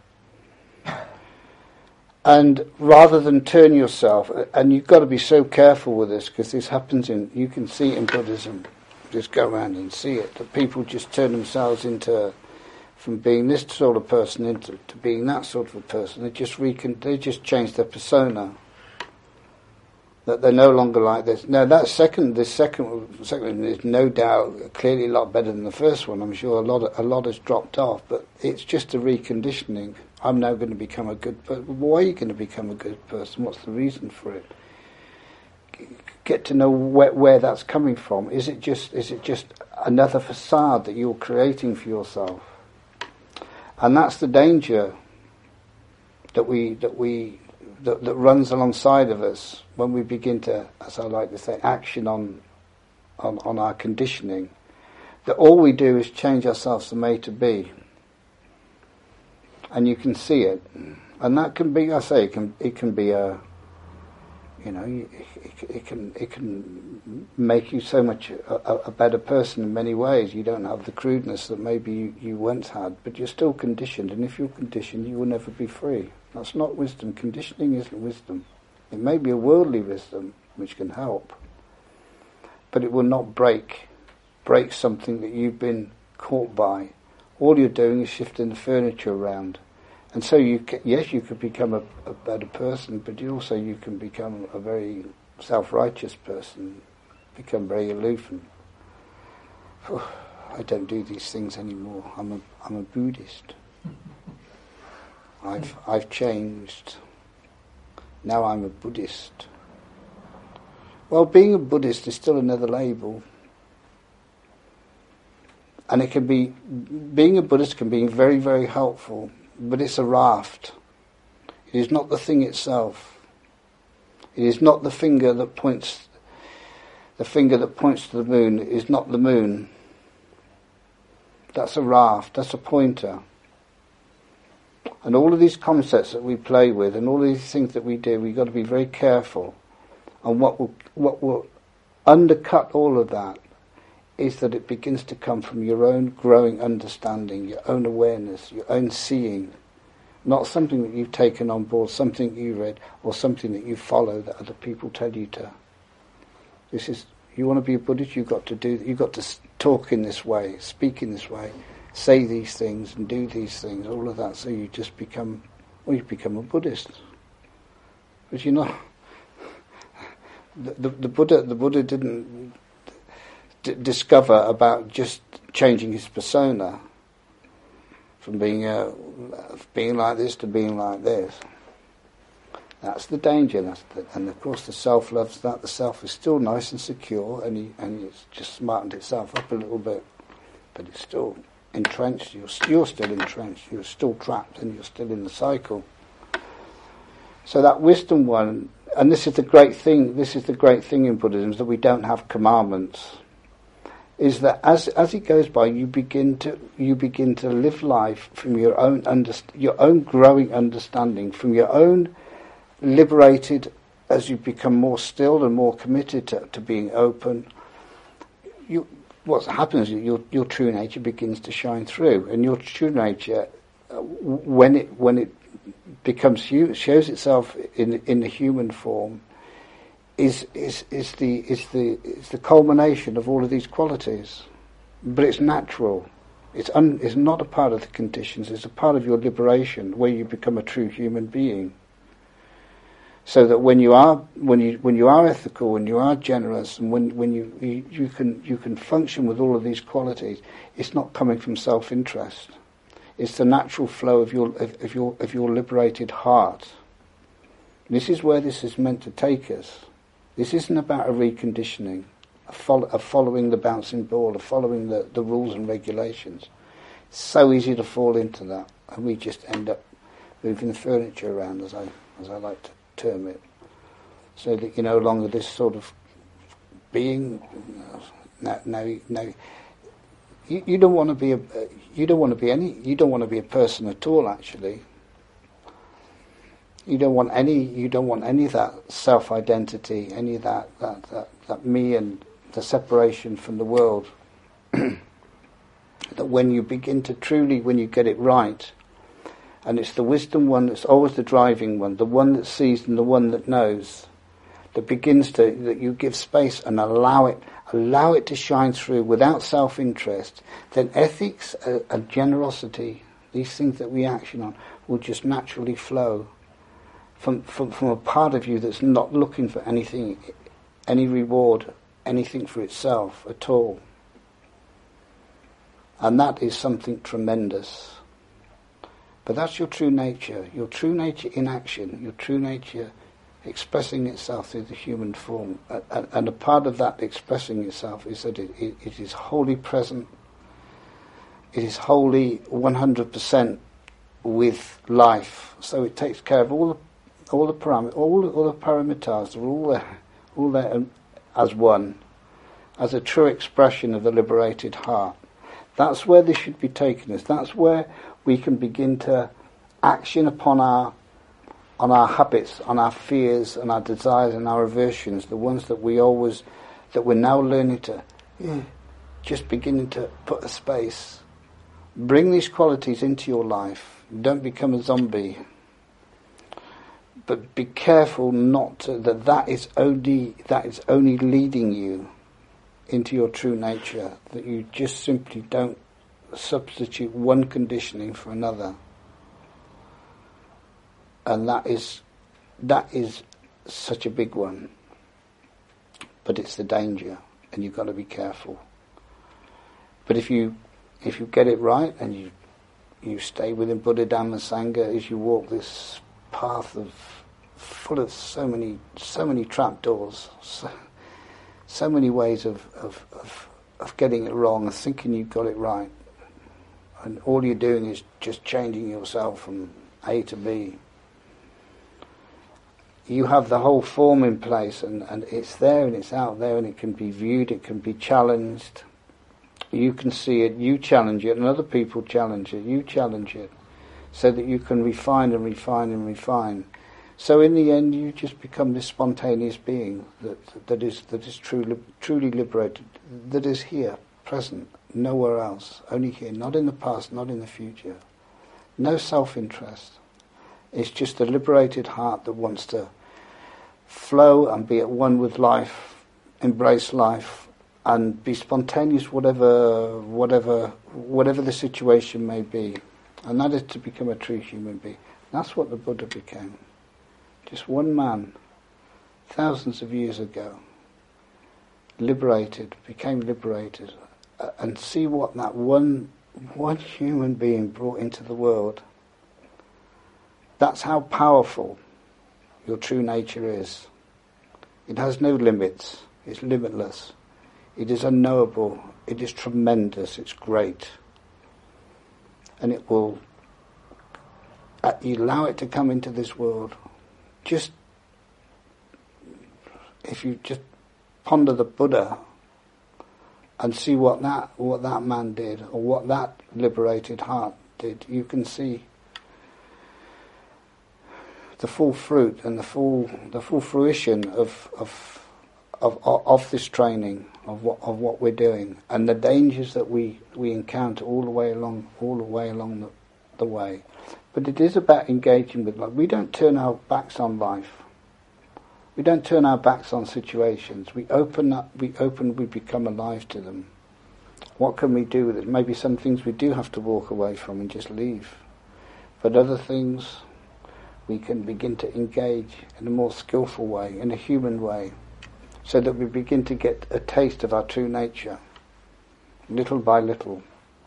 And rather than turn yourself, and you've got to be so careful with this, because this happens in, you can see it in Buddhism, just go around and see it, that people just turn themselves into, from being this sort of person into to being that sort of a person. They just recon, they just change their persona. That they're no longer like this. Now that second, this second, second is no doubt clearly a lot better than the first one. I'm sure a lot, of, a lot has dropped off, but it's just a reconditioning. I'm now going to become a good person. Why are you going to become a good person? What's the reason for it? Get to know where, where that's coming from. Is it just, is it just another facade that you're creating for yourself? And that's the danger that we that we that, that runs alongside of us when we begin to, as I like to say, action on on, on our conditioning. That all we do is change ourselves from A to B. And you can see it, and that can be, I say, it can it can be a, you know, it, it can it can make you so much a, a better person in many ways. You don't have the crudeness that maybe you, you once had, but you're still conditioned. And if you're conditioned, you will never be free. That's not wisdom. Conditioning isn't wisdom. It may be a worldly wisdom which can help, but it will not break break something that you've been caught by. All you're doing is shifting the furniture around. And so, you can, yes, you could become a, a better person, but you also you can become a very self-righteous person, become very aloof. And, oh, I don't do these things anymore. I'm a I'm a Buddhist. I've I've changed. Now I'm a Buddhist. Well, being a Buddhist is still another label. And it can be, being a Buddhist can be very, very helpful, but it's a raft. It is not the thing itself. It is not the finger that points, the finger that points to the moon is not the moon. That's a raft, that's a pointer. And all of these concepts that we play with and all of these things that we do, we've got to be very careful. And what will, what will undercut all of that is that it begins to come from your own growing understanding, your own awareness, your own seeing. Not something that you've taken on board, something you read, or something that you follow that other people tell you to. This is, you want to be a Buddhist, you've got to do, you've got to talk in this way, speak in this way, say these things and do these things, all of that, so you just become, well, you become a Buddhist. But you know, the, the, the Buddha, the Buddha didn't d- discover about just changing his persona from being a, being like this to being like this. That's the danger, that's the, and of course the self loves that. The self is still nice and secure, and he, and it's just smartened itself up a little bit, but it's still entrenched. You're, you're still entrenched. You're still trapped, and you're still in the cycle. So that wisdom one, and this is the great thing. This is the great thing in Buddhism, is that we don't have commandments. Is that as as it goes by, you begin to you begin to live life from your own underst- your own growing understanding, from your own liberated, as you become more still and more committed to, to being open. You, what happens is your your true nature begins to shine through, and your true nature, uh, when it when it becomes hu- shows itself in in the human form, is is is the is the is the culmination of all of these qualities. But it's natural. It's, un, it's not a part of the conditions, it's a part of your liberation, where you become a true human being. So that when you are when you when you are ethical, when you are generous, and when when you, you you can you can function with all of these qualities, it's not coming from self-interest. It's the natural flow of your of, of your of your liberated heart. This is where this is meant to take us. This isn't about a reconditioning, a, follow, a following the bouncing ball, a following the, the rules and regulations. It's so easy to fall into that, and we just end up moving the furniture around, as I as I like to term it, so that you're no longer this sort of being. Now, now, now you, you don't want to be a, you don't want to be any, you don't want to be a person at all. Actually, you don't want any, you don't want any of that self-identity, any of that that that, that me and the separation from the world. That when you begin to truly, when you get it right. And it's the wisdom one that's always the driving one, the one that sees and the one that knows, that begins to, that you give space and allow it, allow it to shine through without self-interest, then ethics uh, and generosity, these things that we action on, will just naturally flow from, from, from a part of you that's not looking for anything, any reward, anything for itself at all. And that is something tremendous. But that's your true nature, your true nature in action, your true nature expressing itself through the human form. And, and a part of that expressing itself is that it, it, it is wholly present, it is wholly one hundred percent with life. So it takes care of all the all the param- all, all the parameters, they're all there, all there um, as one, as a true expression of the liberated heart. That's where this should be taking us. That's where we can begin to action upon our on our habits, on our fears and our desires and our aversions, the ones that we always, that we're now learning to yeah, just beginning to put a space. Bring these qualities into your life. Don't become a zombie. But be careful not to, that that is only that is only leading you into your true nature, that you just simply don't substitute one conditioning for another. And that is that is such a big one. But it's the danger, and you've got to be careful. But if you if you get it right and you you stay within Buddha, Dhamma, Sangha as you walk this path of full of so many so many trapdoors, so, so many ways of, of, of, of getting it wrong and thinking you've got it right. And all you're doing is just changing yourself from A to B. You have the whole form in place, and, and it's there and it's out there, and it can be viewed, it can be challenged. You can see it, you challenge it, and other people challenge it, you challenge it, so that you can refine and refine and refine. So in the end, you just become this spontaneous being that that is that is truly truly liberated, that is here, present, nowhere else, only here, not in the past, not in the future. No self-interest. It's just a liberated heart that wants to flow and be at one with life, embrace life, and be spontaneous, whatever whatever whatever the situation may be. And that is to become a true human being. That's what the Buddha became. Just one man, thousands of years ago, liberated, became liberated, uh, and see what that one one human being brought into the world. That's how powerful your true nature is. It has no limits. It's limitless. It is unknowable. It is tremendous. It's great. And it will, uh, you allow it to come into this world. Just, if you just ponder the Buddha and see what that what that man did, or what that liberated heart did, you can see the full fruit and the full the full fruition of of of of this training, of what of what we're doing, and the dangers that we, we encounter all the way along all the way along the, the way. But it is about engaging with life. We don't turn our backs on life. We don't turn our backs on situations. We open up. We open. We become alive to them. What can we do with it? Maybe some things we do have to walk away from and just leave. But other things we can begin to engage in a more skillful way, in a human way, so that we begin to get a taste of our true nature, little by little.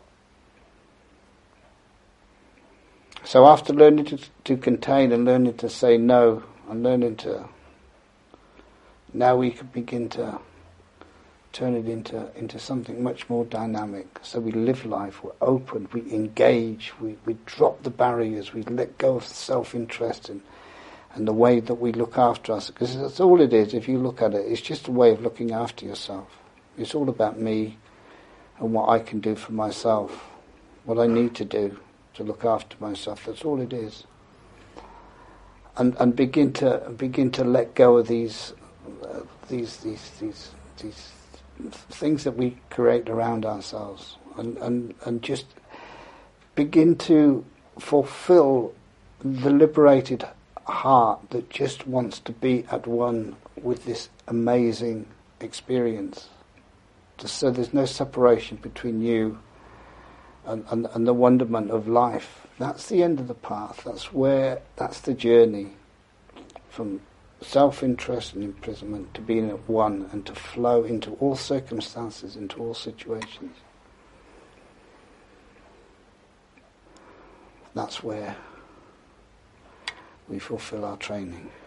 So after learning to, to contain and learning to say no and learning to, now we can begin to turn it into, into something much more dynamic. So we live life, we're open, we engage, we, we drop the barriers, we let go of self-interest and, and the way that we look after us. Because that's all it is, if you look at it, it's just a way of looking after yourself. It's all about me and what I can do for myself, what I need to do to look after myself. That's all it is. And and begin to begin to let go of these uh, these these these these things that we create around ourselves, and, and, and just begin to fulfill the liberated heart that just wants to be at one with this amazing experience. Just so there's no separation between you and, and, and the wonderment of life. That's the end of the path. That's where, that's the journey from self-interest and imprisonment to being at one and to flow into all circumstances, into all situations. That's where we fulfill our training.